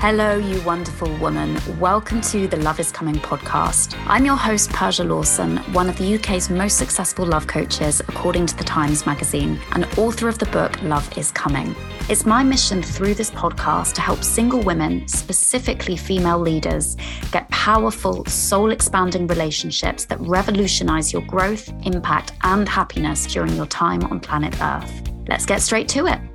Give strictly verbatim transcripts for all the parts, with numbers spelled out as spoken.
Hello, you wonderful woman. Welcome to the Love is Coming podcast. I'm your host, Persia Lawson, one of the U K's most successful love coaches, according to The Times magazine, and author of the book, Love is Coming. It's my mission through this podcast to help single women, specifically female leaders, get powerful, soul-expanding relationships that revolutionize your growth, impact, and happiness during your time on planet Earth. Let's get straight to it.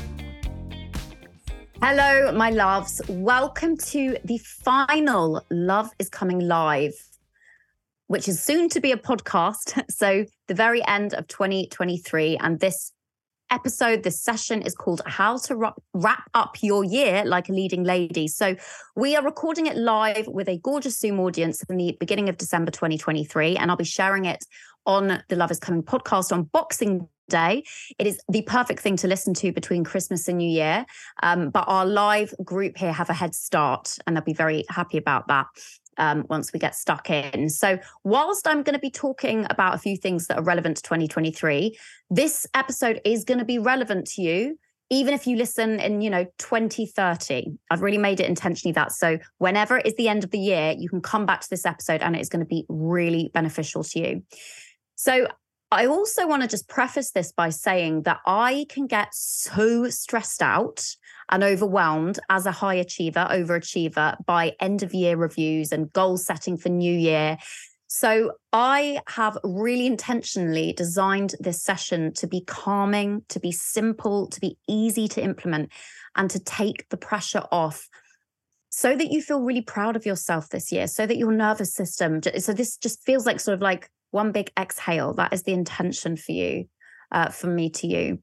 Hello, my loves. Welcome to the final Love is Coming Live, which is soon to be a podcast. So the very end of twenty twenty-three. And this episode, this session is called How to Wrap Up Your Year Like a Leading Lady. So we are recording it live with a gorgeous Zoom audience in the beginning of December twenty twenty-three. And I'll be sharing it on the Love is Coming podcast on Boxing Day. It is the perfect thing to listen to between Christmas and New Year. Um, but our live group here have a head start, and they'll be very happy about that um, once we get stuck in. So whilst I'm going to be talking about a few things that are relevant to twenty twenty-three, this episode is going to be relevant to you, even if you listen in, you know, twenty thirty. I've really made it intentionally that. So whenever it is the end of the year, you can come back to this episode and it's going to be really beneficial to you. So I also want to just preface this by saying that I can get so stressed out and overwhelmed as a high achiever, overachiever by end of year reviews and goal setting for new year. So I have really intentionally designed this session to be calming, to be simple, to be easy to implement, and to take the pressure off so that you feel really proud of yourself this year, so that your nervous system, so this just feels like sort of like one big exhale. That is the intention for you, uh, from me to you.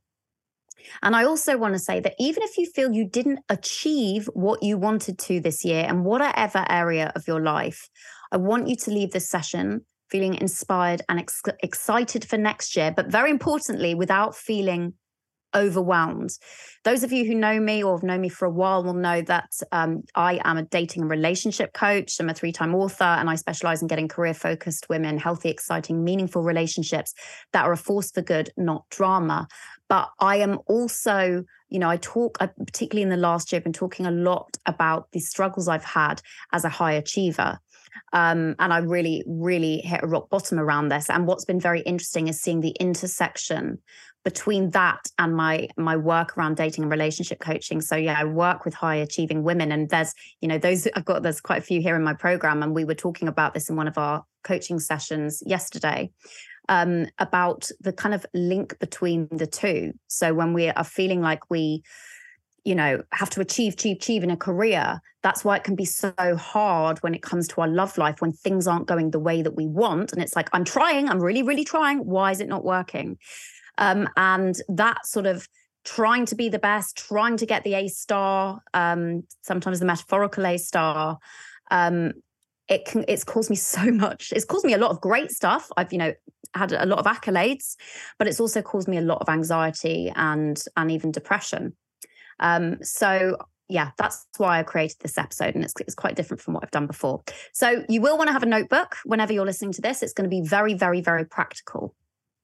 And I also want to say that even if you feel you didn't achieve what you wanted to this year in whatever area of your life, I want you to leave this session feeling inspired and ex- excited for next year, but very importantly, without feeling overwhelmed. Those of you who know me or have known me for a while will know that um, I am a dating and relationship coach. I'm a three-time author, and I specialize in getting career-focused women healthy, exciting, meaningful relationships that are a force for good, not drama. But I am also, you know, I talk, I, particularly in the last year, I've been talking a lot about the struggles I've had as a high achiever. Um, and I really, really hit a rock bottom around this. And what's been very interesting is seeing the intersection between that and my my work around dating and relationship coaching. So yeah, I work with high achieving women, and there's, you know, those I've got, there's quite a few here in my program, and we were talking about this in one of our coaching sessions yesterday, um, about the kind of link between the two. So when we are feeling like we, you know, have to achieve, achieve, achieve in a career, that's why it can be so hard when it comes to our love life, when things aren't going the way that we want. And it's like, I'm trying, I'm really, really trying. Why is it not working? Um, and that sort of trying to be the best, trying to get the A star, um, sometimes the metaphorical A star, um, it can, it's caused me so much. It's caused me a lot of great stuff. I've, you know, had a lot of accolades, but it's also caused me a lot of anxiety and, and even depression. Um, so yeah, that's why I created this episode, and it's, it's quite different from what I've done before. So you will want to have a notebook whenever you're listening to this. It's going to be very, very, very practical.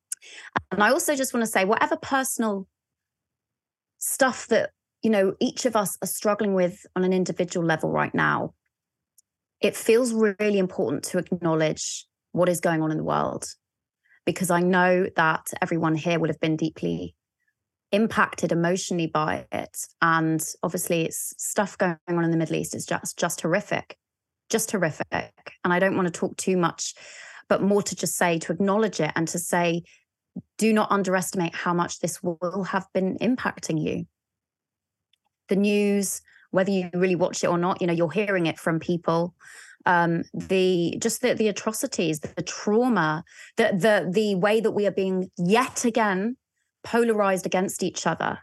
And I also just want to say, whatever personal stuff that, you know, each of us are struggling with on an individual level right now, it feels really important to acknowledge what is going on in the world, because I know that everyone here will have been deeply impacted emotionally by it. And obviously it's stuff going on in the Middle East is just, just horrific, just horrific. And I don't want to talk too much, but more to just say, to acknowledge it and to say, do not underestimate how much this will have been impacting you. The news, whether you really watch it or not, you know, you're hearing it from people. Um, the just the, the atrocities, the, the trauma, the the the way that we are being yet again polarized against each other.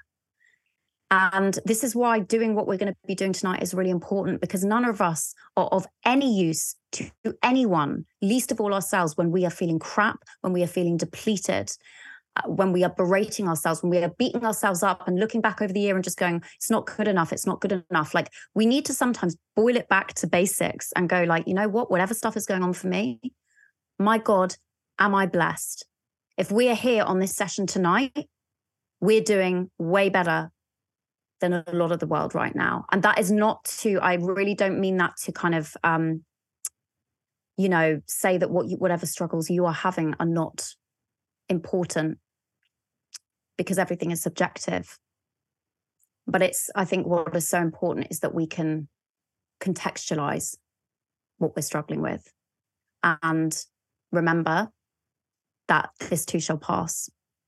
And this is why doing what we're going to be doing tonight is really important, because none of us are of any use to anyone, least of all ourselves, when we are feeling crap, when we are feeling depleted, uh, when we are berating ourselves, when we are beating ourselves up and looking back over the year and just going, it's not good enough, it's not good enough. Like, we need to sometimes boil it back to basics and go like, you know what, whatever stuff is going on for me, my God, am I blessed? If we are here on this session tonight, we're doing way better than a lot of the world right now. And that is not to, I really don't mean that to kind of, um, you know, say that what you, whatever struggles you are having are not important, because everything is subjective. But it's, I think what is so important is that we can contextualize what we're struggling with and remember that this too shall pass.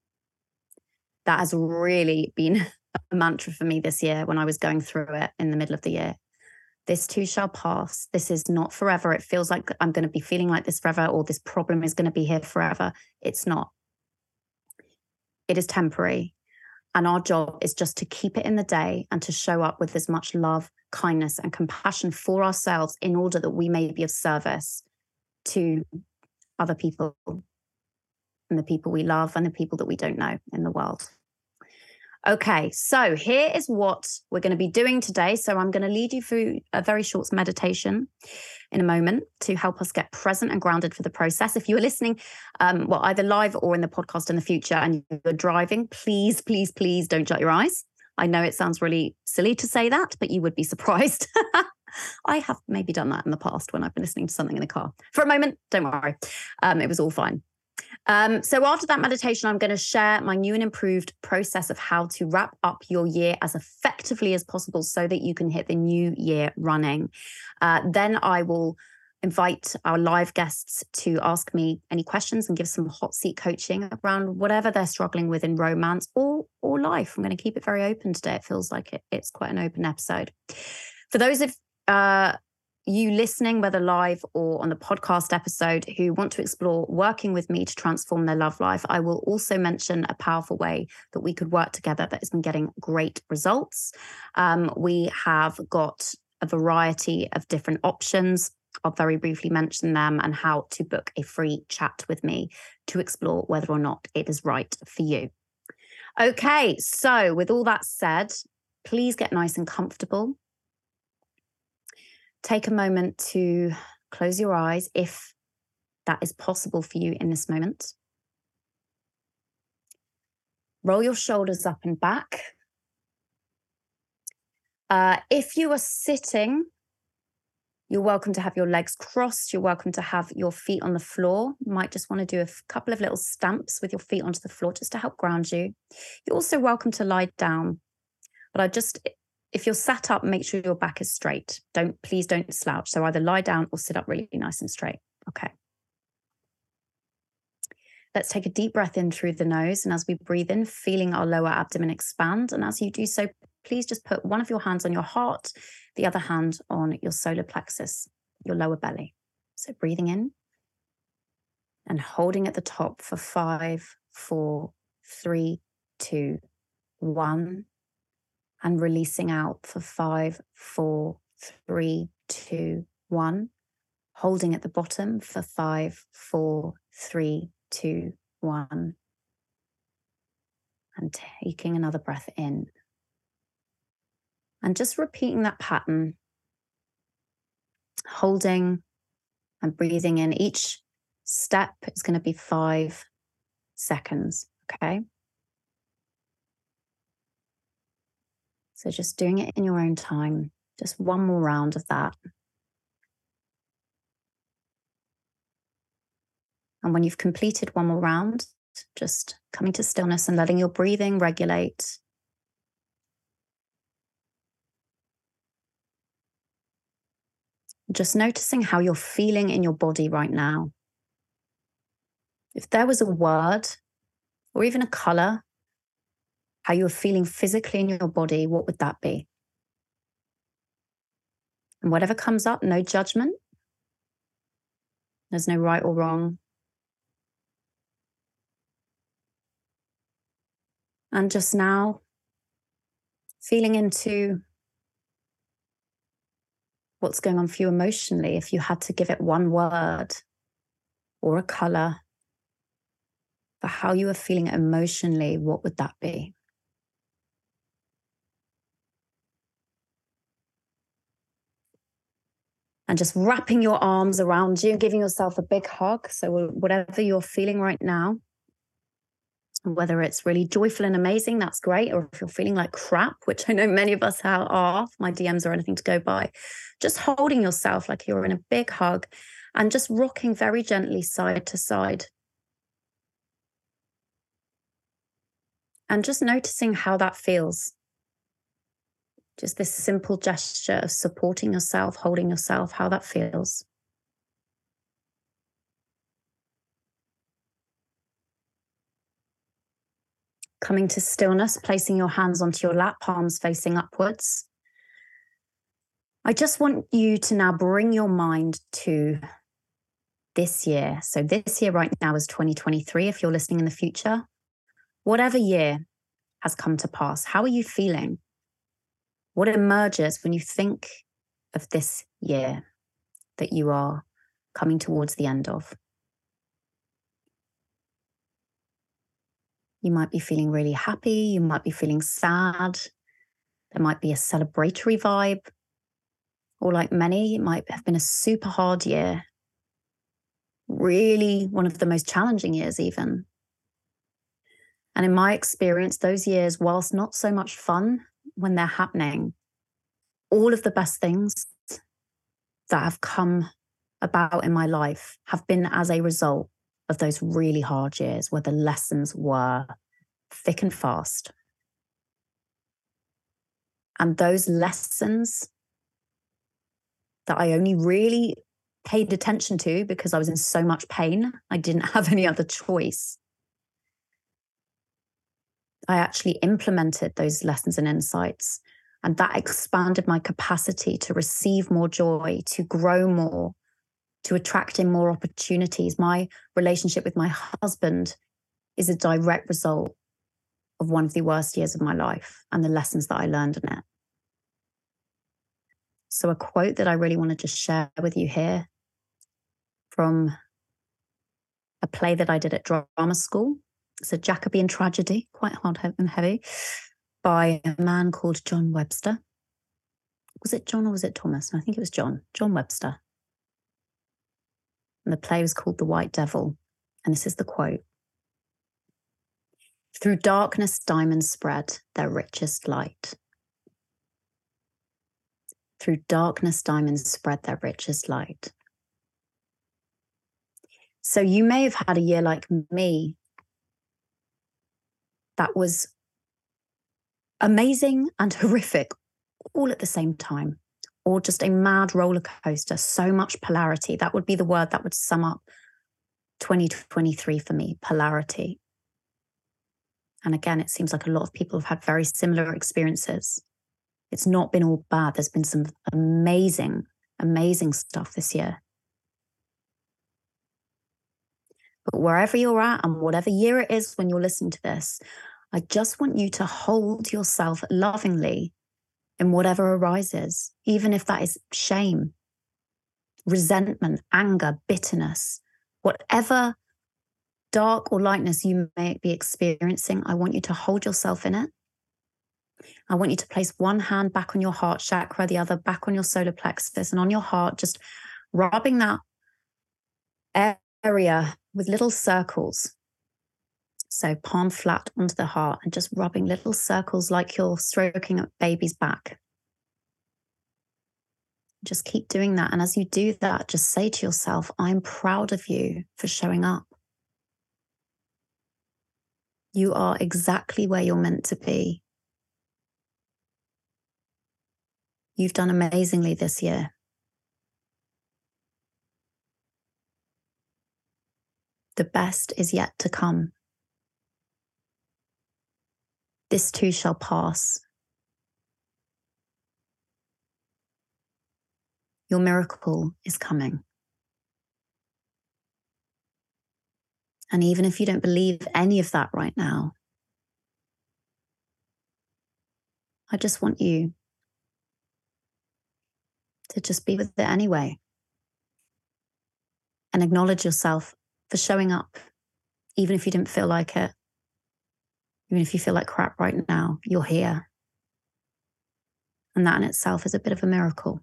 That has really been a mantra for me this year when I was going through it in the middle of the year. This too shall pass. This is not forever. It feels like I'm going to be feeling like this forever, or this problem is going to be here forever. It's not. It is temporary. And our job is just to keep it in the day and to show up with as much love, kindness, and compassion for ourselves in order that we may be of service to other people and the people we love and the people that we don't know in the world. Okay, so here is what we're going to be doing today. So I'm going to lead you through a very short meditation in a moment to help us get present and grounded for the process. If you are listening, um, well, either live or in the podcast in the future and you're driving, please, please, please don't shut your eyes. I know it sounds really silly to say that, but you would be surprised. I have maybe done that in the past when I've been listening to something in the car. For a moment, don't worry. Um, it was all fine. Um, so after that meditation, I'm going to share my new and improved process of how to wrap up your year as effectively as possible so that you can hit the new year running. Uh, then I will invite our live guests to ask me any questions and give some hot seat coaching around whatever they're struggling with in romance or, or life. I'm going to keep it very open today. It feels like it, it's quite an open episode. For those of uh, you listening, whether live or on the podcast episode, who want to explore working with me to transform their love life, I will also mention a powerful way that we could work together that has been getting great results. Um, we have got a variety of different options. I'll very briefly mention them and how to book a free chat with me to explore whether or not it is right for you. Okay, so with all that said, please get nice and comfortable. Take a moment to close your eyes if that is possible for you in this moment. Roll your shoulders up and back. Uh, if you are sitting, you're welcome to have your legs crossed. You're welcome to have your feet on the floor. You might just want to do a couple of little stamps with your feet onto the floor just to help ground you. You're also welcome to lie down. But I just... If you're sat up, make sure your back is straight. Don't, please don't slouch. So either lie down or sit up really nice and straight. Okay. Let's take a deep breath in through the nose. And as we breathe in, feeling our lower abdomen expand. And as you do so, please just put one of your hands on your heart, the other hand on your solar plexus, your lower belly. So breathing in and holding at the top for five, four, three, two, one. And releasing out for five, four, three, two, one. Holding at the bottom for five, four, three, two, one. And taking another breath in. And just repeating that pattern. Holding and breathing in. Each step is going to be five seconds, okay? So just doing it in your own time. Just one more round of that. And when you've completed one more round, just coming to stillness and letting your breathing regulate. Just noticing how you're feeling in your body right now. If there was a word or even a color, how you're feeling physically in your body, what would that be? And whatever comes up, no judgment. There's no right or wrong. And just now, feeling into what's going on for you emotionally. If you had to give it one word or a color for how you are feeling emotionally, what would that be? And just wrapping your arms around you, giving yourself a big hug. So whatever you're feeling right now, whether it's really joyful and amazing, that's great. Or if you're feeling like crap, which I know many of us are, my D Ms or anything to go by, just holding yourself like you're in a big hug and just rocking very gently side to side. And just noticing how that feels. Just this simple gesture of supporting yourself, holding yourself, how that feels. Coming to stillness, placing your hands onto your lap, palms facing upwards. I just want you to now bring your mind to this year. So this year right now is twenty twenty-three. If you're listening in the future, whatever year has come to pass, how are you feeling? What emerges when you think of this year that you are coming towards the end of? You might be feeling really happy. You might be feeling sad. There might be a celebratory vibe. Or like many, it might have been a super hard year. Really one of the most challenging years even. And in my experience, those years, whilst not so much fun when they're happening, all of the best things that have come about in my life have been as a result of those really hard years where the lessons were thick and fast. And those lessons that I only really paid attention to because I was in so much pain, I didn't have any other choice. I actually implemented those lessons and insights, and that expanded my capacity to receive more joy, to grow more, to attract in more opportunities. My relationship with my husband is a direct result of one of the worst years of my life and the lessons that I learned in it. So a quote that I really want to just share with you here from a play that I did at drama school. It's a Jacobean tragedy, quite hard and heavy, by a man called John Webster. Was it John or was it Thomas? No, I think it was John, John Webster. And the play was called The White Devil. And this is the quote. "Through darkness diamonds spread their richest light. Through darkness diamonds spread their richest light." So you may have had a year like me that was amazing and horrific all at the same time, or just a mad roller coaster, so much polarity. That would be the word that would sum up twenty twenty-three for me, polarity. And again, it seems like a lot of people have had very similar experiences. It's not been all bad. There's been some amazing, amazing stuff this year. But wherever you're at and whatever year it is when you're listening to this, I just want you to hold yourself lovingly in whatever arises, even if that is shame, resentment, anger, bitterness, whatever dark or lightness you may be experiencing, I want you to hold yourself in it. I want you to place one hand back on your heart chakra, the other back on your solar plexus, and on your heart, just rubbing that area with little circles. So palm flat onto the heart and just rubbing little circles like you're stroking a baby's back. Just keep doing that. And as you do that, just say to yourself, I'm proud of you for showing up. You are exactly where you're meant to be. You've done amazingly this year. The best is yet to come. This too shall pass. Your miracle is coming. And even if you don't believe any of that right now, I just want you to just be with it anyway and acknowledge yourself for showing up, even if you didn't feel like it, even if you feel like crap right now, you're here. And that in itself is a bit of a miracle.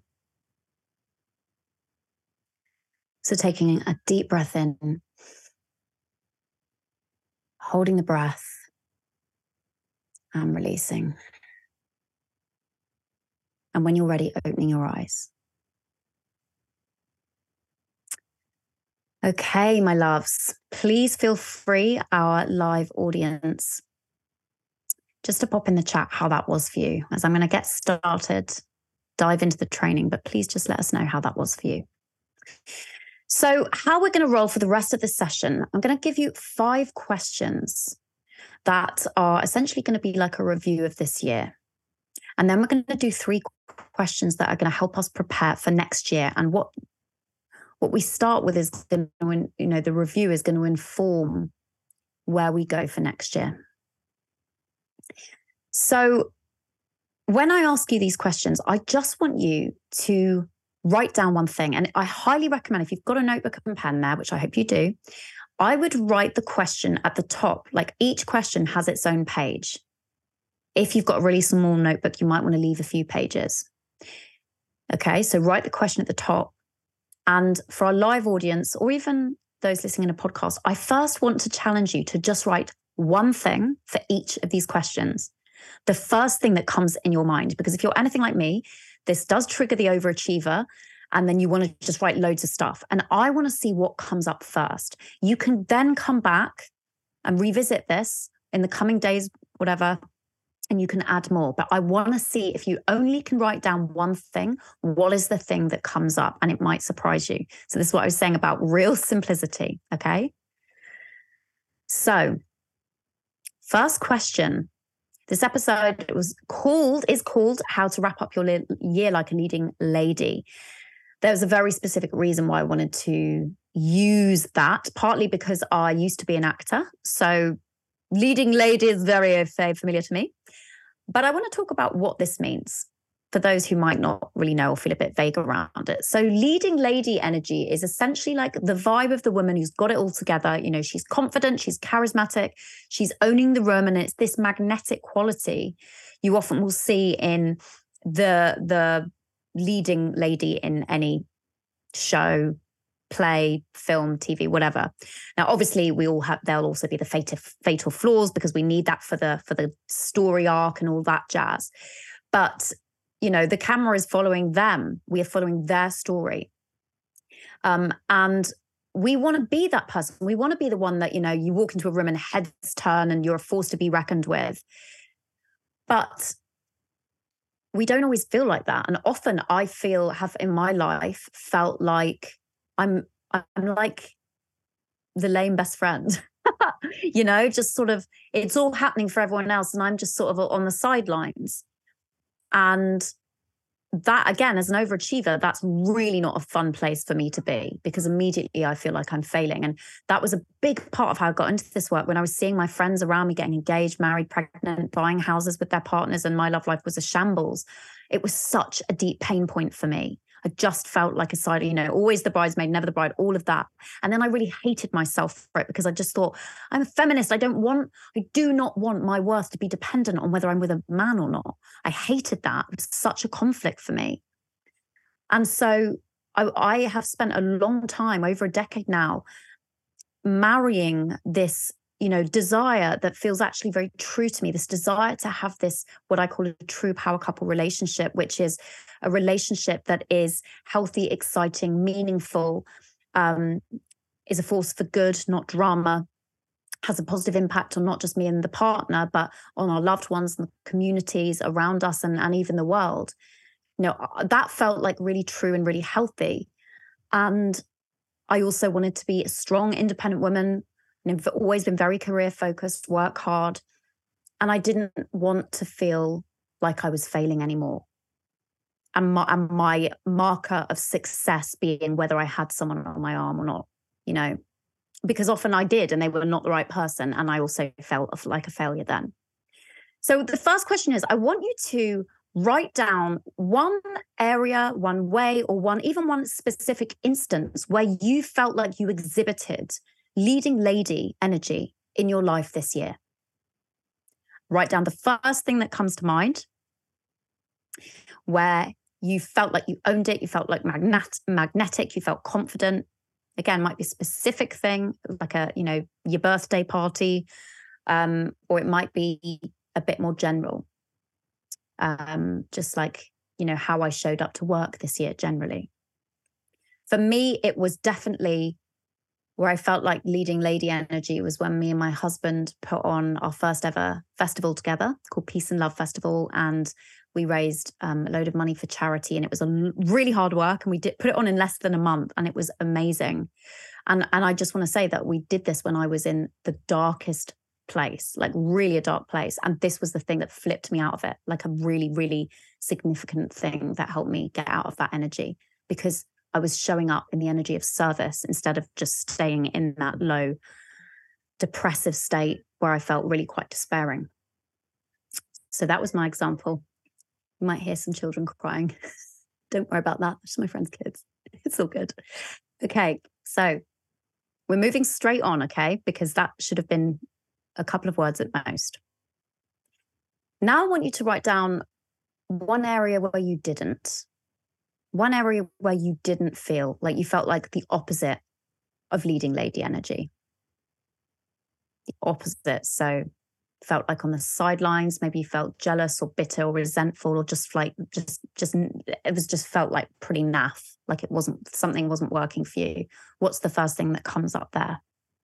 So taking a deep breath in, holding the breath and releasing. And when you're ready, opening your eyes. Okay, my loves, please feel free, our live audience, just to pop in the chat how that was for you, as I'm going to get started, dive into the training, but please just let us know how that was for you. So how we're going to roll for the rest of the session, I'm going to give you five questions that are essentially going to be like a review of this year. And then we're going to do three questions that are going to help us prepare for next year. And what what we start with is, going to, you know, the review is going to inform where we go for next year. So when I ask you these questions, I just want you to write down one thing. And I highly recommend, if you've got a notebook and pen there, which I hope you do, I would write the question at the top. Like each question has its own page. If you've got a really small notebook, you might want to leave a few pages. Okay, so write the question at the top. And for our live audience, or even those listening in a podcast, I first want to challenge you to just write one thing for each of these questions. The first thing that comes in your mind, because if you're anything like me, this does trigger the overachiever, and then you want to just write loads of stuff. And I want to see what comes up first. You can then come back and revisit this in the coming days, whatever, and you can add more. But I want to see, if you only can write down one thing, what is the thing that comes up? And it might surprise you. So this is what I was saying about real simplicity, okay? So first question. This episode was called, is called How to Wrap Up Your Le- Year Like a Leading Lady. There was a very specific reason why I wanted to use that, partly because I used to be an actor. So leading lady is very familiar to me. But I want to talk about what this means for those who might not really know or feel a bit vague around it. So leading lady energy is essentially like the vibe of the woman who's got it all together. You know, she's confident, she's charismatic, she's owning the room, and it's this magnetic quality you often will see in the, the leading lady in any show, play, film, T V, whatever. Now, obviously, we all have, there'll also be the fatal, fatal flaws, because we need that for the, for the story arc and all that jazz. But, you know, the camera is following them. We are following their story. Um, and we want to be that person. We want to be the one that, you know, you walk into a room and heads turn and you're a force to be reckoned with. But we don't always feel like that. And often I feel, have in my life, felt like I'm I'm like the lame best friend, you know, just sort of, it's all happening for everyone else, and I'm just sort of on the sidelines. And that, again, as an overachiever, that's really not a fun place for me to be, because immediately I feel like I'm failing. And that was a big part of how I got into this work, when I was seeing my friends around me getting engaged, married, pregnant, buying houses with their partners, and my love life was a shambles. It was such a deep pain point for me. I just felt like a side, you know, always the bridesmaid, never the bride, all of that. And then I really hated myself for it, because I just thought, I'm a feminist. I don't want, I do not want my worth to be dependent on whether I'm with a man or not. I hated that. It was such a conflict for me. And so I, I have spent a long time, over a decade now, marrying this, you know, desire that feels actually very true to me, this desire to have this, what I call a true power couple relationship, which is a relationship that is healthy, exciting, meaningful, um, is a force for good, not drama, has a positive impact on not just me and the partner, but on our loved ones and the communities around us, and, and even the world. You know, that felt like really true and really healthy. And I also wanted to be a strong, independent woman. I've always been very career focused, work hard. And I didn't want to feel like I was failing anymore. And my, and my marker of success being whether I had someone on my arm or not, you know, because often I did, and they were not the right person. And I also felt like a failure then. So the first question is, I want you to write down one area, one way, or one, even one specific instance where you felt like you exhibited leading lady energy in your life this year. Write down the first thing that comes to mind where you felt like you owned it, you felt like magnet, magnetic, you felt confident. Again, might be a specific thing, like a, you know, your birthday party, Um, or it might be a bit more general. Um, just like, you know, how I showed up to work this year generally. For me, it was definitely where I felt like leading lady energy was when me and my husband put on our first ever festival together called Peace and Love Festival. And we raised um, a load of money for charity. And it was a l- really hard work. And we did put it on in less than a month. And it was amazing. And, and I just want to say that we did this when I was in the darkest place, like really a dark place. And this was the thing that flipped me out of it, like a really, really significant thing that helped me get out of that energy, because I was showing up in the energy of service instead of just staying in that low, depressive state where I felt really quite despairing. So that was my example. You might hear some children crying. Don't worry about that. It's my friend's kids. It's all good. Okay, so we're moving straight on, okay? Because that should have been a couple of words at most. Now I want you to write down one area where you didn't. One area where you didn't feel like you felt like the opposite of leading lady energy. The opposite. So felt like on the sidelines, maybe you felt jealous or bitter or resentful, or just like, just, just, it was just felt like pretty naff, like it wasn't, something wasn't working for you. What's the first thing that comes up there?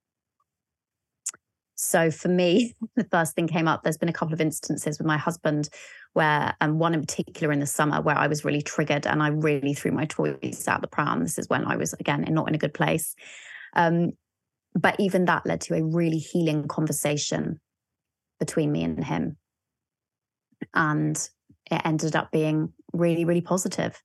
So for me, the first thing came up, there's been a couple of instances with my husband where, um, one in particular in the summer where I was really triggered and I really threw my toys out the pram. This is when I was, again, not in a good place. Um, but even that led to a really healing conversation between me and him. And it ended up being really, really positive.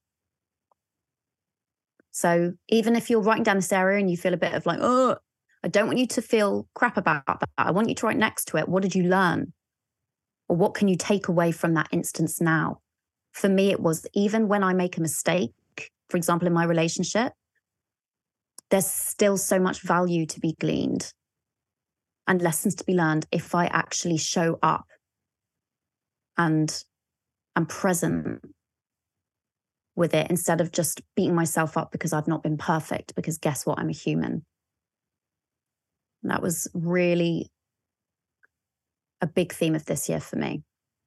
So even if you're writing down this area and you feel a bit of like, oh, I don't want you to feel crap about that. I want you to write next to it, what did you learn? Or what can you take away from that instance now? For me, it was even when I make a mistake, for example, in my relationship, there's still so much value to be gleaned and lessons to be learned if I actually show up and am present with it instead of just beating myself up because I've not been perfect, because guess what? I'm a human. And that was really a big theme of this year for me.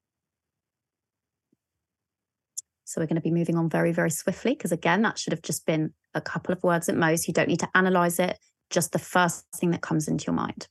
So we're going to be moving on very, very swiftly, because again, that should have just been a couple of words at most. You don't need to analyze it, just the first thing that comes into your mind.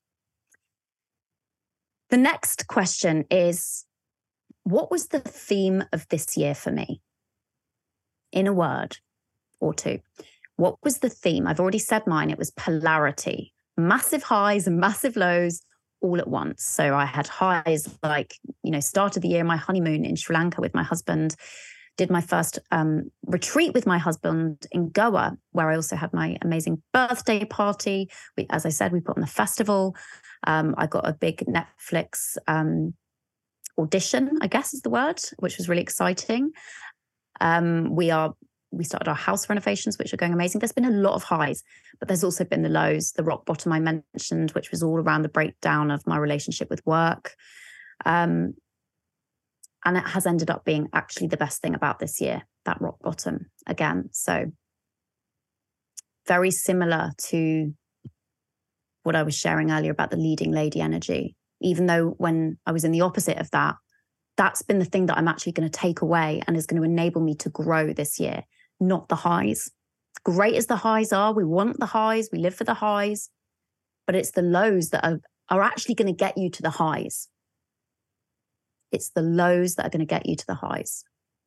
The next question is, what was the theme of this year for me? In a word or two. What was the theme? I've already said mine. It was polarity. Massive highs and massive lows all at once. So I had highs like, you know, started the year, my honeymoon in Sri Lanka with my husband, did my first um, retreat with my husband in Goa, where I also had my amazing birthday party. We, as I said, we put on the festival. Um, I got a big Netflix um, audition, I guess is the word, which was really exciting. Um, we are We started our house renovations, which are going amazing. There's been a lot of highs, but there's also been the lows, the rock bottom I mentioned, which was all around the breakdown of my relationship with work. Um, and it has ended up being actually the best thing about this year, that rock bottom again. So very similar to what I was sharing earlier about the leading lady energy, even though when I was in the opposite of that, that's been the thing that I'm actually going to take away and is going to enable me to grow this year, not the highs. Great as the highs are, we want the highs, we live for the highs, but it's the lows that are, are actually going to get you to the highs. It's the lows that are going to get you to the highs.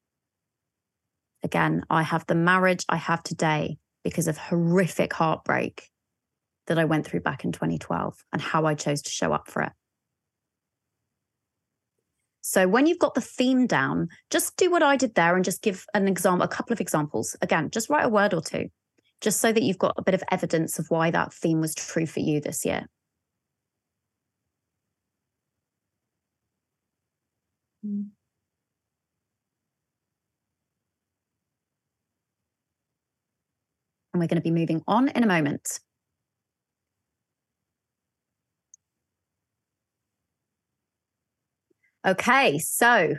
Again, I have the marriage I have today because of horrific heartbreak that I went through back in twenty twelve and how I chose to show up for it. So when you've got the theme down, just do what I did there and just give an example, a couple of examples. Again, just write a word or two, just so that you've got a bit of evidence of why that theme was true for you this year. Mm. And we're going to be moving on in a moment. Okay, so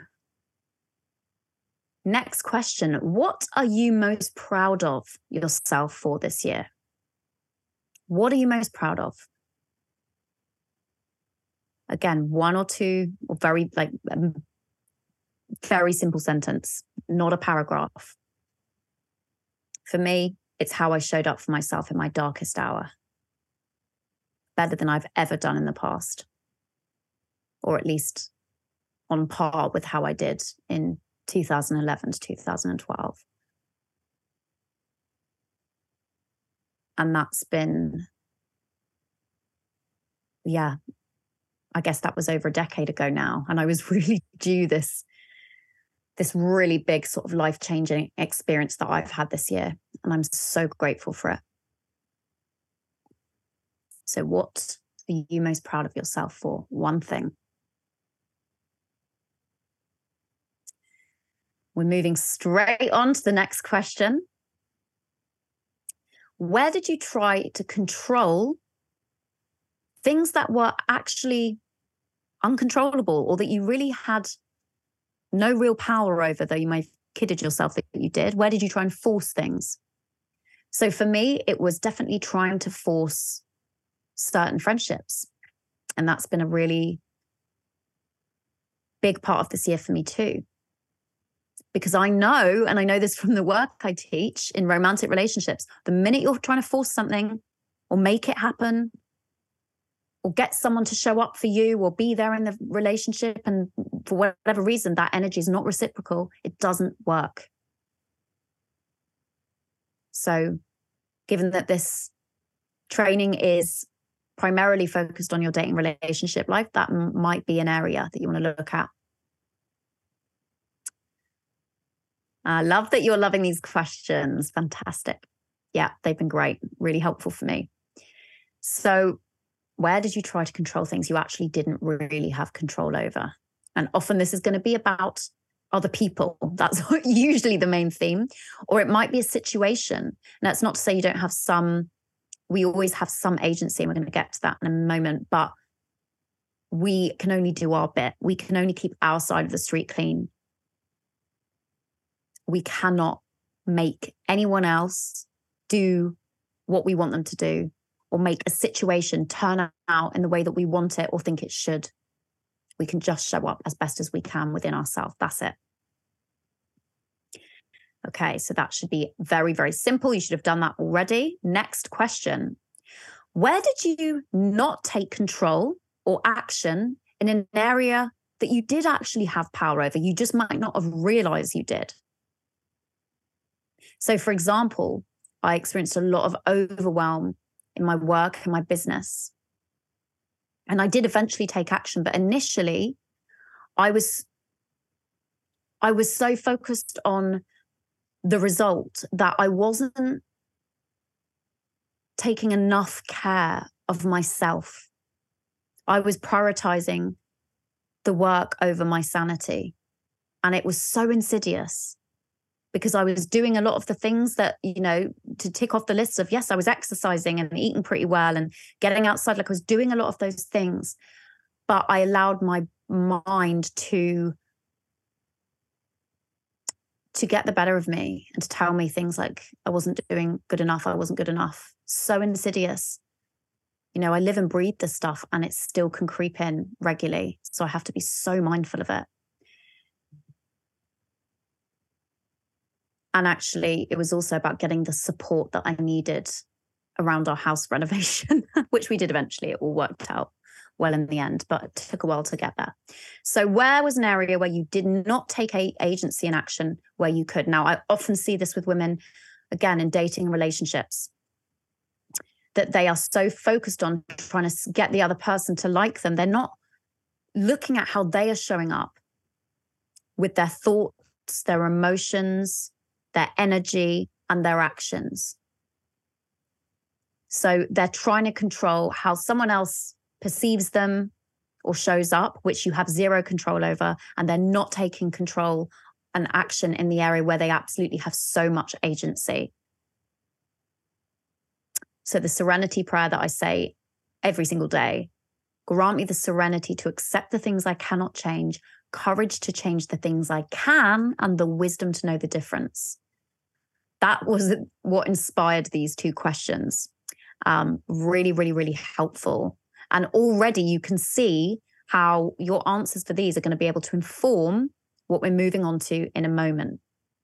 next question. What are you most proud of yourself for this year? What are you most proud of? Again, one or two, or very like um, very simple sentence, not a paragraph. For me, it's how I showed up for myself in my darkest hour. Better than I've ever done in the past, or at least on par with how I did in two thousand eleven to two thousand twelve. And that's been, yeah, I guess that was over a decade ago now. And I was really due this, this really big sort of life-changing experience that I've had this year. And I'm so grateful for it. So what are you most proud of yourself for? One thing. We're moving straight on to the next question. Where did you try to control things that were actually uncontrollable, or that you really had no real power over, though you may have kidded yourself that you did? Where did you try and force things? So for me, it was definitely trying to force certain friendships. And that's been a really big part of this year for me too. Because I know, and I know this from the work I teach in romantic relationships, the minute you're trying to force something or make it happen or get someone to show up for you or be there in the relationship, and for whatever reason, that energy is not reciprocal, it doesn't work. So given that this training is primarily focused on your dating relationship life, that m- might be an area that you want to look at. I love that you're loving these questions. Fantastic. Yeah, they've been great. Really helpful for me. So where did you try to control things you actually didn't really have control over? And often this is going to be about other people. That's usually the main theme. Or it might be a situation. And that's not to say you don't have some, we always have some agency, and we're going to get to that in a moment, but we can only do our bit. We can only keep our side of the street clean. We cannot make anyone else do what we want them to do, or make a situation turn out in the way that we want it or think it should. We can just show up as best as we can within ourselves. That's it. Okay, so that should be very, very simple. You should have done that already. Next question. Where did you not take control or action in an area that you did actually have power over? You just might not have realized you did. So for example, I experienced a lot of overwhelm in my work and my business. And I did eventually take action, but initially I was, I was so focused on the result that I wasn't taking enough care of myself. I was prioritizing the work over my sanity. And it was so insidious, because I was doing a lot of the things that, you know, to tick off the list of, yes, I was exercising and eating pretty well and getting outside. Like I was doing a lot of those things, but I allowed my mind to, to get the better of me and to tell me things like I wasn't doing good enough. I wasn't good enough. So insidious. You know, I live and breathe this stuff, and it still can creep in regularly. So I have to be so mindful of it. And actually, it was also about getting the support that I needed around our house renovation, which we did eventually. It all worked out well in the end, but it took a while to get there. So where was an area where you did not take a agency and action where you could? Now, I often see this with women, again, in dating relationships, that they are so focused on trying to get the other person to like them. They're not looking at how they are showing up with their thoughts, their emotions, their energy, and their actions. So they're trying to control how someone else perceives them or shows up, which you have zero control over, and they're not taking control and action in the area where they absolutely have so much agency. So the serenity prayer that I say every single day, grant me the serenity to accept the things I cannot change, courage to change the things I can, and the wisdom to know the difference. That was what inspired these two questions. Um, really, really, really helpful. And already you can see how your answers for these are going to be able to inform what we're moving on to in a moment.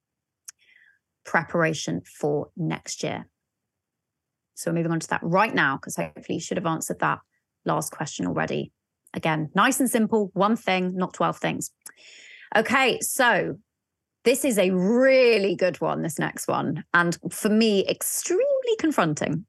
Preparation for next year. So we're moving on to that right now, because hopefully you should have answered that last question already. Again, nice and simple, one thing, not twelve things. Okay, so this is a really good one, this next one. And for me, extremely confronting.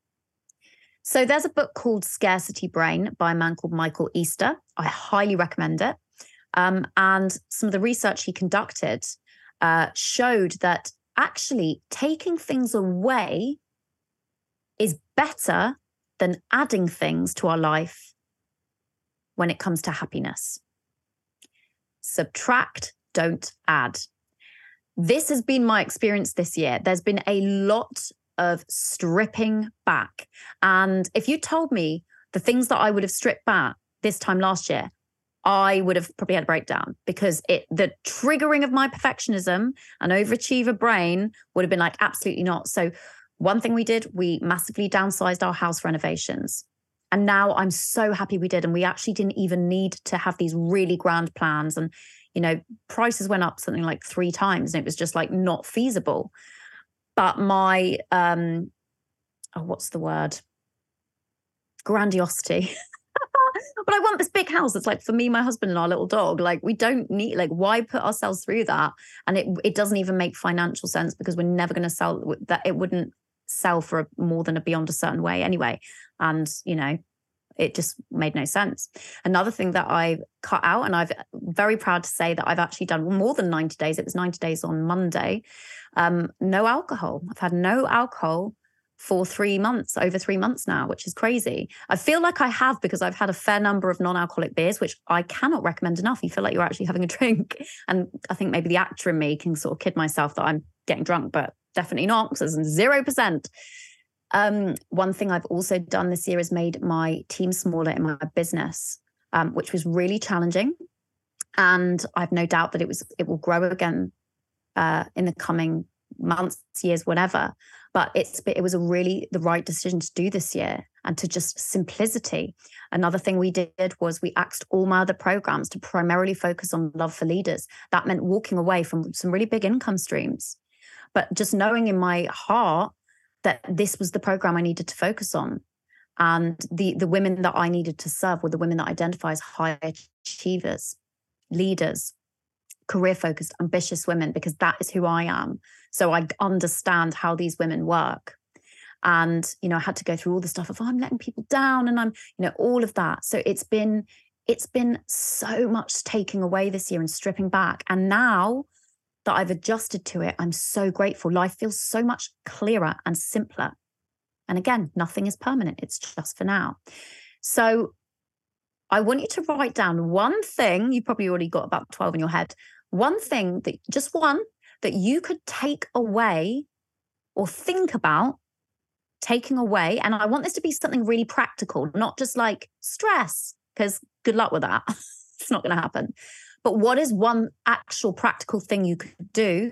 So there's a book called Scarcity Brain by a man called Michael Easter. I highly recommend it. Um, and some of the research he conducted uh, showed that actually taking things away is better than adding things to our life when it comes to happiness. Subtract, don't add. This has been my experience this year. There's been a lot of stripping back. And if you told me the things that I would have stripped back this time last year, I would have probably had a breakdown, because it the triggering of my perfectionism and overachiever brain would have been like, absolutely not. So one thing we did, we massively downsized our house renovations. And now I'm so happy we did. And we actually didn't even need to have these really grand plans. And, you know, prices went up something like three times and it was just like not feasible. But my, um, oh, what's the word? Grandiosity. But I want this big house. It's like, for me, my husband and our little dog, like we don't need, like, why put ourselves through that? And it it doesn't even make financial sense, because we're never going to sell that. It wouldn't sell for a, more than a beyond a certain way anyway. And, you know, it just made no sense. Another thing that I cut out, and I'm very proud to say that I've actually done more than ninety days. It was ninety days on Monday. Um, no alcohol. I've had no alcohol for three months, over three months now, which is crazy. I feel like I have, because I've had a fair number of non-alcoholic beers, which I cannot recommend enough. You feel like you're actually having a drink. And I think maybe the actor in me can sort of kid myself that I'm getting drunk, but definitely not, because it's zero percent. Um, one thing I've also done this year is made my team smaller in my business, um, which was really challenging. And I've no doubt that it was it will grow again uh, in the coming months, years, whatever. But it's it was a really the right decision to do this year, and to just simplicity. Another thing we did was we axed all my other programs to primarily focus on Love for Leaders. That meant walking away from some really big income streams, but just knowing in my heart that this was the program I needed to focus on. And the the women that I needed to serve were the women that identify as high achievers, leaders, career-focused, ambitious women, because that is who I am. So I understand how these women work. And, you know, I had to go through all the stuff of, oh, I'm letting people down, and I'm, you know, all of that. So it's been, it's been so much taking away this year and stripping back. And now that I've adjusted to it, I'm so grateful. Life feels so much clearer and simpler. And again, nothing is permanent. It's just for now. So I want you to write down one thing. You probably already got about twelve in your head. One thing that, just one, that you could take away or think about taking away. And I want this to be something really practical, not just like stress, because good luck with that. It's not going to happen. But what is one actual practical thing you could do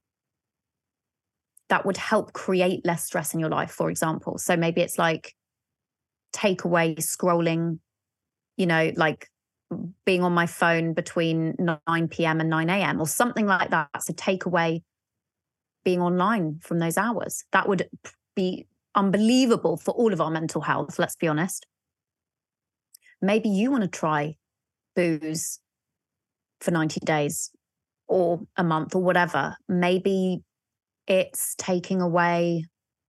that would help create less stress in your life, for example? So maybe it's like take away scrolling, you know, like being on my phone between nine p.m. and nine a.m. or something like that. So take away being online from those hours. That would be unbelievable for all of our mental health, let's be honest. Maybe you want to try booze for ninety days or a month or whatever. Maybe it's taking away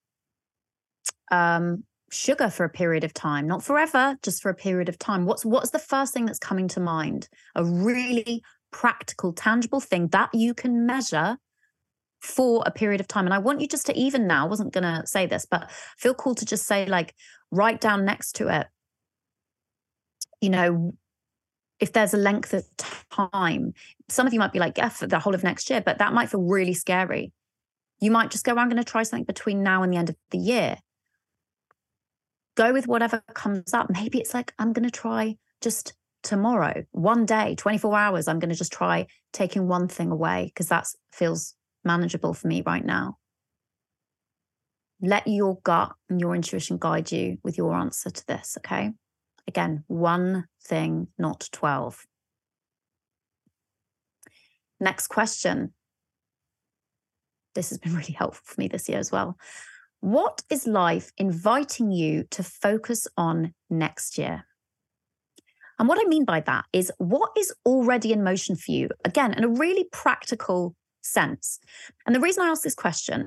um, sugar for a period of time, not forever, just for a period of time. What's what's the first thing that's coming to mind? A really practical, tangible thing that you can measure for a period of time. And I want you just to even now, I wasn't going to say this, but feel cool to just say, like, write down next to it, you know, if there's a length of time. Some of you might be like, yeah, for the whole of next year, but that might feel really scary. You might just go, I'm going to try something between now and the end of the year. Go with whatever comes up. Maybe it's like, I'm going to try just tomorrow, one day, twenty-four hours. I'm going to just try taking one thing away, because that feels manageable for me right now. Let your gut and your intuition guide you with your answer to this, okay? Again, one thing, not twelve. Next question. This has been really helpful for me this year as well. What is life inviting you to focus on next year? And what I mean by that is, what is already in motion for you? Again, in a really practical sense. And the reason I ask this question,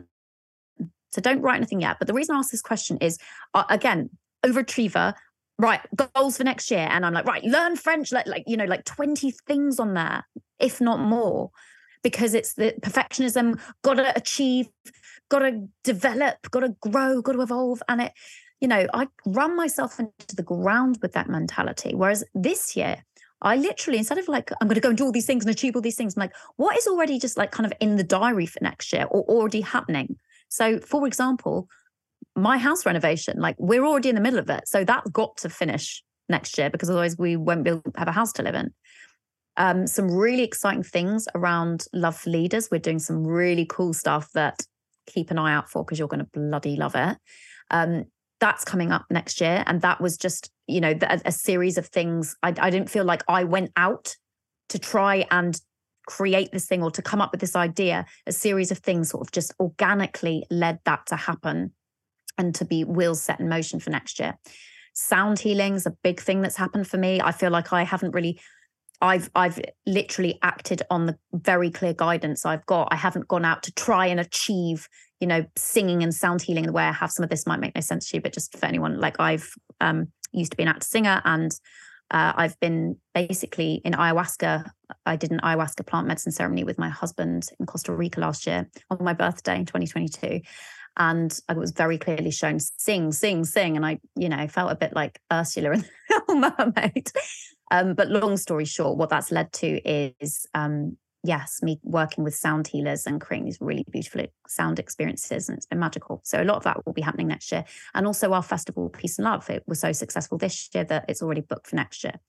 so don't write anything yet, but the reason I ask this question is, uh, again, overachiever, right, goals for next year. And I'm like, right, learn French, like, like, you know, like twenty things on there, if not more, because it's the perfectionism, gotta achieve, gotta develop, gotta grow, gotta evolve. And it, you know, I run myself into the ground with that mentality. Whereas this year, I literally, instead of like, I'm going to go and do all these things and achieve all these things, I'm like, what is already just like kind of in the diary for next year or already happening? So for example, my house renovation, like we're already in the middle of it. So that's got to finish next year because otherwise we won't be able to have a house to live in. Um, some really exciting things around Love for Leaders. We're doing some really cool stuff that keep an eye out for because you're going to bloody love it. Um, That's coming up next year. And that was just, you know, a, a series of things. I, I didn't feel like I went out to try and create this thing or to come up with this idea. A series of things sort of just organically led that to happen and to be wheels set in motion for next year. Sound healing is a big thing that's happened for me. I feel like I haven't really, I've I've literally acted on the very clear guidance I've got. I haven't gone out to try and achieve, you know, singing and sound healing the way I have. Some of this might make no sense to you, but just for anyone, like I've um, used to be an actor singer, and uh, I've been basically in ayahuasca. I did an ayahuasca plant medicine ceremony with my husband in Costa Rica last year on my birthday in twenty twenty-two. And I was very clearly shown sing, sing, sing. And I, you know, felt a bit like Ursula in The Little Mermaid. Um, but long story short, what that's led to is, um, yes, me working with sound healers and creating these really beautiful sound experiences. And it's been magical. So a lot of that will be happening next year. And also our festival, Peace and Love, it was so successful this year that it's already booked for next year.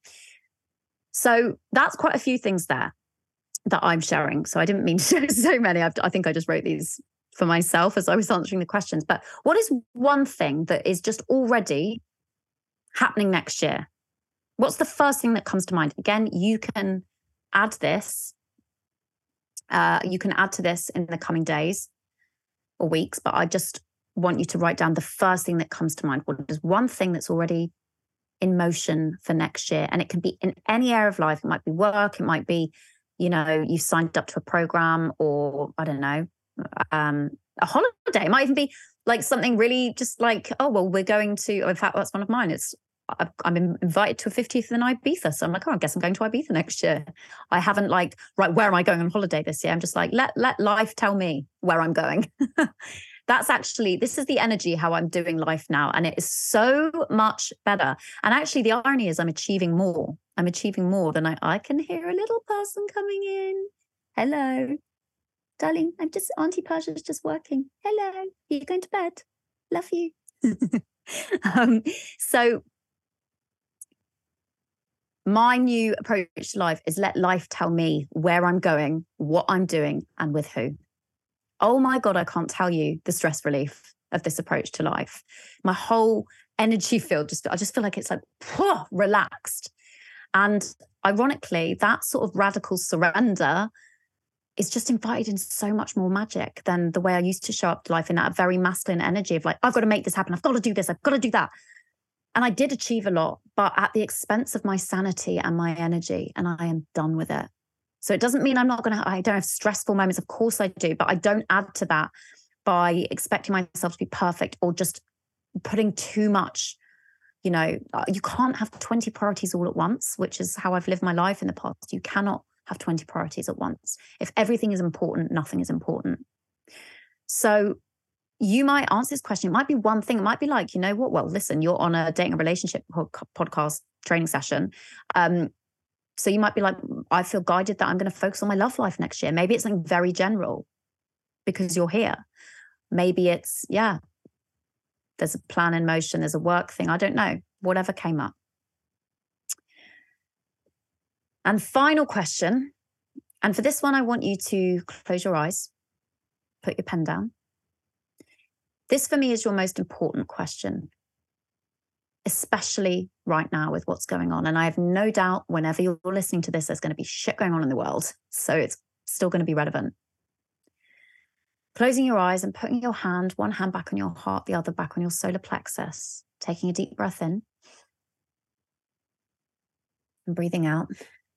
So that's quite a few things there that I'm sharing. So I didn't mean to share so many. I've, I think I just wrote these for myself as I was answering the questions. But what is one thing that is just already happening next year? What's the first thing that comes to mind? Again, you can add this. Uh, you can add to this in the coming days or weeks, but I just want you to write down the first thing that comes to mind. What is one thing that's already in motion for next year? And it can be in any area of life. It might be work. It might be, you know, you signed up to a program, or I don't know, um, a holiday. It might even be like something really just like, oh, well, we're going to, in fact, that's one of mine. It's, I'm invited to a fiftieth in Ibiza. So I'm like, oh, I guess I'm going to Ibiza next year. I haven't like, right, where am I going on holiday this year? I'm just like, let, let life tell me where I'm going. That's actually, this is the energy how I'm doing life now. And it is so much better. And actually the irony is I'm achieving more. I'm achieving more than I, I can hear a little person coming in. Hello, darling. I'm just, Auntie Persia's just working. Hello, are you going to bed? Love you. um, so, my new approach to life is let life tell me where I'm going, what I'm doing, and with who. Oh my God, I can't tell you the stress relief of this approach to life. My whole energy field, just I just feel like it's like whew, relaxed. And ironically, that sort of radical surrender is just invited in so much more magic than the way I used to show up to life in that very masculine energy of like, I've got to make this happen. I've got to do this. I've got to do that. And I did achieve a lot, but at the expense of my sanity and my energy, and I am done with it. So it doesn't mean I'm not going to, I don't have stressful moments. Of course I do, but I don't add to that by expecting myself to be perfect or just putting too much, you know, you can't have twenty priorities all at once, which is how I've lived my life in the past. You cannot have twenty priorities at once. If everything is important, nothing is important. So you might answer this question. It might be one thing. It might be like, you know what? Well, listen, you're on a dating and relationship podcast training session. Um, so you might be like, I feel guided that I'm going to focus on my love life next year. Maybe it's something very general because you're here. Maybe it's, yeah, there's a plan in motion. There's a work thing. I don't know. Whatever came up. And final question. And for this one, I want you to close your eyes, put your pen down. This for me is your most important question. especially right now with what's going on. And I have no doubt whenever you're listening to this, there's going to be shit going on in the world. So it's still going to be relevant. Closing your eyes and putting your hand, one hand back on your heart, the other back on your solar plexus, taking a deep breath in and breathing out.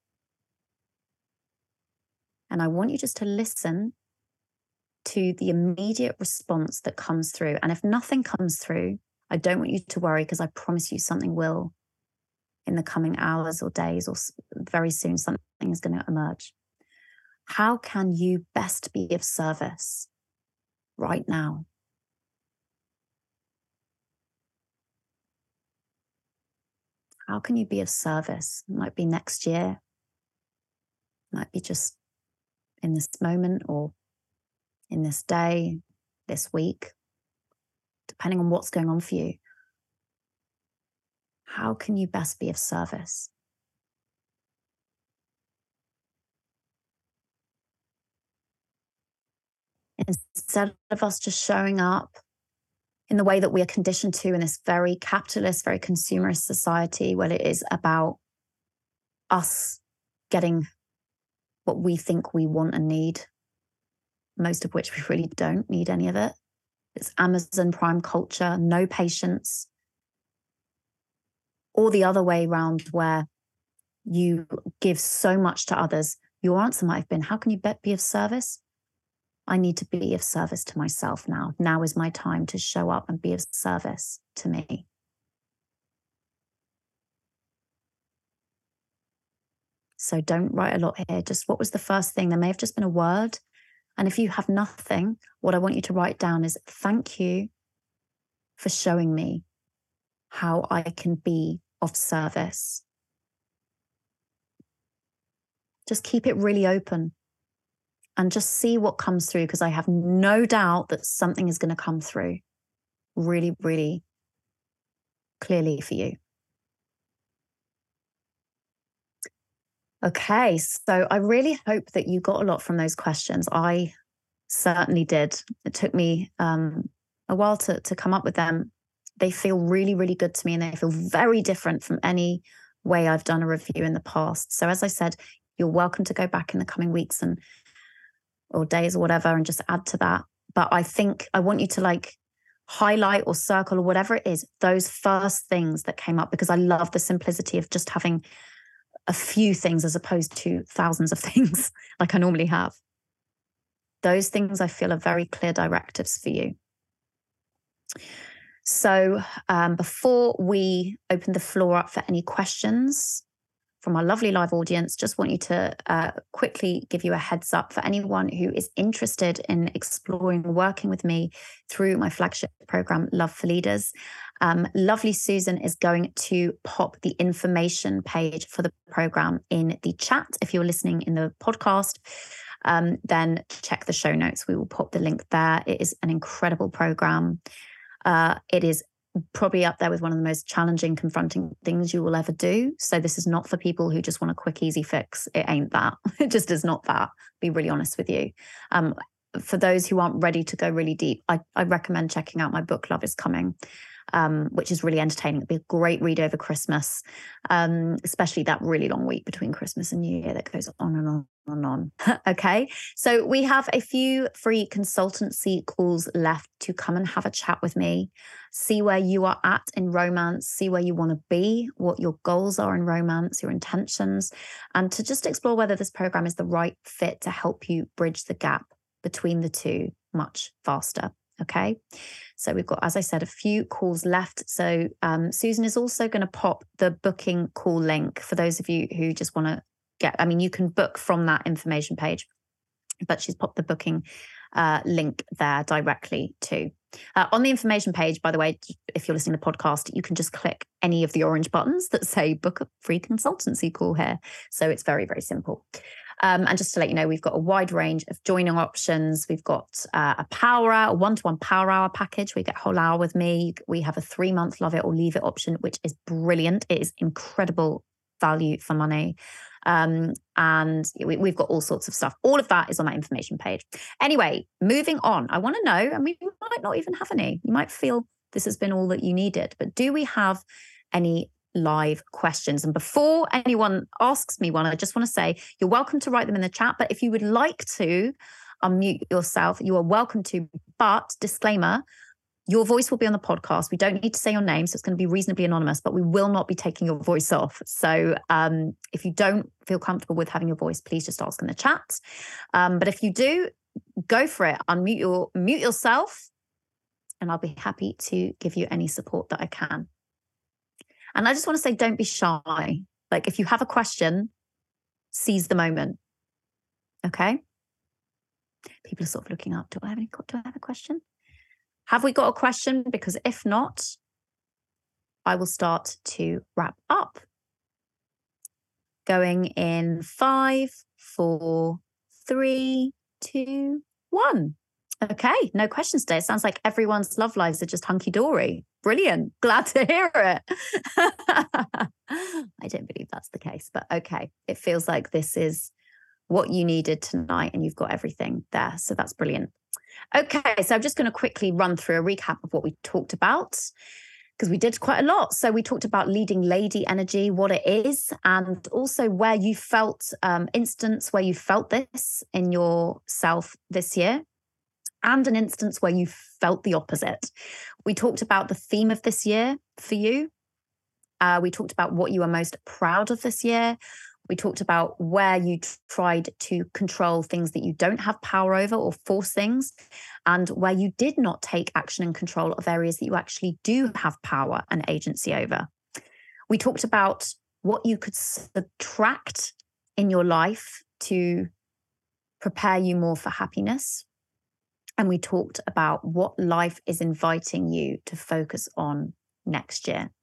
And I want you just to listen to the immediate response that comes through. And if nothing comes through, I don't want you to worry, because I promise you something will in the coming hours or days, or very soon something is going to emerge. How can you best be of service right now? How can you be of service? It might be next year. It might be just in this moment, or in this day, this week, depending on what's going on for you. How can you best be of service? Instead of us just showing up in the way that we are conditioned to in this very capitalist, very consumerist society, where it is about us getting what we think we want and need, most of which we really don't need any of it. It's Amazon Prime culture, no patience. Or the other way around, where you give so much to others. Your answer might have been, how can you be of service? I need to be of service to myself now. Now is my time to show up and be of service to me. So don't write a lot here. Just what was the first thing? There may have just been a word. And if you have nothing, what I want you to write down is, thank you for showing me how I can be of service. Just keep it really open and just see what comes through, because I have no doubt that something is going to come through really, really clearly for you. Okay, so I really hope that you got a lot from those questions. I certainly did. It took me um, a while to, to come up with them. They feel really, really good to me, and they feel very different from any way I've done a review in the past. So as I said, you're welcome to go back in the coming weeks and or days or whatever and just add to that. But I think I want you to like highlight or circle or whatever it is, those first things that came up, because I love the simplicity of just having a few things as opposed to thousands of things like I normally have. Those things I feel are very clear directives for you. So um, before we open the floor up for any questions from our lovely live audience, just want you to uh, quickly give you a heads up for anyone who is interested in exploring working with me through my flagship program, Love for Leaders. Um, lovely Susan is going to pop the information page for the program in the chat. If you're listening in the podcast, um, then check the show notes. We will pop the link there. It is an incredible program. Uh, it is probably up there with one of the most challenging, confronting things you will ever do. So this is not for people who just want a quick, easy fix. It ain't that. It just is not that. Be really honest with you. Um, for those who aren't ready to go really deep, I, I recommend checking out my book, Love is Coming, um, which is really entertaining. It'd be a great read over Christmas, um, especially that really long week between Christmas and New Year that goes on and on and on. Okay, so we have a few free consultancy calls left to come and have a chat with me, see where you are at in romance, see where you want to be, what your goals are in romance, your intentions, and to just explore whether this program is the right fit to help you bridge the gap between the two much faster. Okay, so we've got, as I said, a few calls left. So um, Susan is also going to pop the booking call link for those of you who just want to get, I mean, you can book from that information page, but she's popped the booking uh, link there directly too. Uh, on the information page, by the way, if you're listening to the podcast, you can just click any of the orange buttons that say book a free consultancy call here. So it's very, very simple. Um, and just to let you know, we've got a wide range of joining options. We've got uh, a power hour, a one-to-one power hour package. We get a whole hour with me. We have a three-month love it or leave it option, which is brilliant. It is incredible value for money. Um, and we, we've got all sorts of stuff. All of that is on that information page. Anyway, moving on. I want to know, and we might not even have any. You might feel this has been all that you needed, but do we have any live questions. And before anyone asks me one, I just want to say you're welcome to write them in the chat. But if you would like to unmute yourself, you are welcome to. But disclaimer, your voice will be on the podcast. We don't need to say your name, so it's going to be reasonably anonymous, but we will not be taking your voice off. So um, if you don't feel comfortable with having your voice, please just ask in the chat. Um, but if you do, go for it. Unmute your mute yourself, and I'll be happy to give you any support that I can. And I just want to say, don't be shy. Like, if you have a question, seize the moment. Okay? People are sort of looking up. Do I have any? Do I have a question? Have we got a question? Because if not, I will start to wrap up. Going in five, four, three, two, one. Okay, no questions today. It sounds like everyone's love lives are just hunky-dory. Brilliant. Glad to hear it. I don't believe that's the case, but okay. It feels like this is what you needed tonight and you've got everything there. So that's brilliant. Okay, so I'm just going to quickly run through a recap of what we talked about, because we did quite a lot. So we talked about leading lady energy, what it is, and also where you felt, um, instance where you felt this in yourself this year, and an instance where you felt the opposite. We talked about the theme of this year for you. Uh, we talked about what you are most proud of this year. We talked about where you tried to control things that you don't have power over or force things, and where you did not take action and control of areas that you actually do have power and agency over. We talked about what you could subtract in your life to prepare you more for happiness. And we talked about what life is inviting you to focus on next year.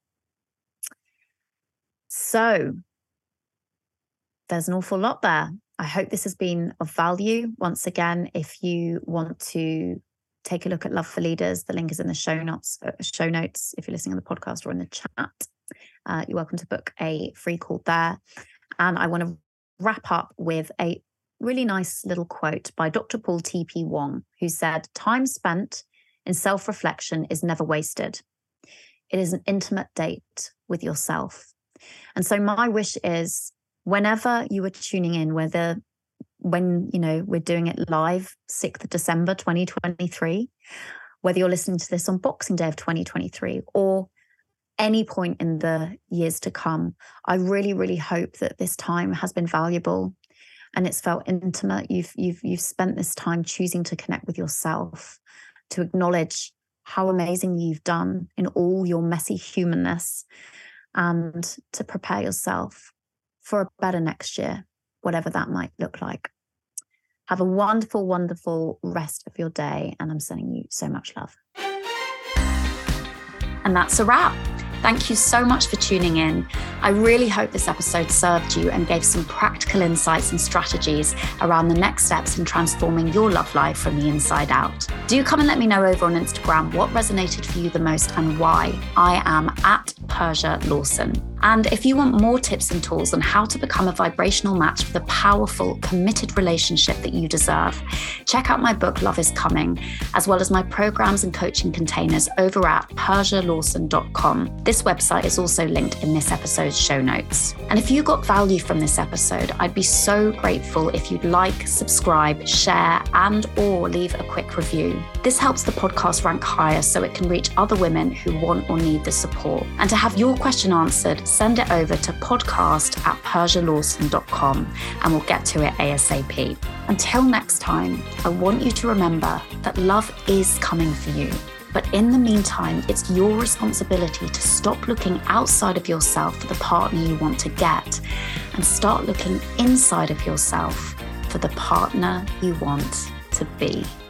So there's an awful lot there. I hope this has been of value. Once again, if you want to take a look at Love for Leaders, the link is in the show notes, uh, show notes if you're listening on the podcast or in the chat. Uh, you're welcome to book a free call there. And I want to wrap up with a really nice little quote by Doctor Paul T P Wong, who said, "Time spent in self-reflection is never wasted. It is an intimate date with yourself." And so my wish is, whenever you are tuning in, whether when, you know, we're doing it live, sixth of December, twenty twenty-three, whether you're listening to this on Boxing Day of twenty twenty-three or any point in the years to come, I really, really hope that this time has been valuable and it's felt intimate. You've, you've, you've spent this time choosing to connect with yourself, to acknowledge how amazing you've done in all your messy humanness, and to prepare yourself for a better next year, whatever that might look like. Have a wonderful, wonderful rest of your day, and I'm sending you so much love. And that's a wrap. Thank you so much for tuning in. I really hope this episode served you and gave some practical insights and strategies around the next steps in transforming your love life from the inside out. Do come and let me know over on Instagram what resonated for you the most and why. I am at Persia Lawson. And if you want more tips and tools on how to become a vibrational match for the powerful, committed relationship that you deserve, check out my book, Love is Coming, as well as my programs and coaching containers over at persia lawson dot com. This website is also linked in this episode's show notes. And if you got value from this episode, I'd be so grateful if you'd like, subscribe, share, and or leave a quick review. This helps the podcast rank higher so it can reach other women who want or need the support. And to have your question answered, send it over to podcast at persia lawson dot com and we'll get to it ASAP. Until next time, I want you to remember that love is coming for you. But in the meantime, it's your responsibility to stop looking outside of yourself for the partner you want to get and start looking inside of yourself for the partner you want to be.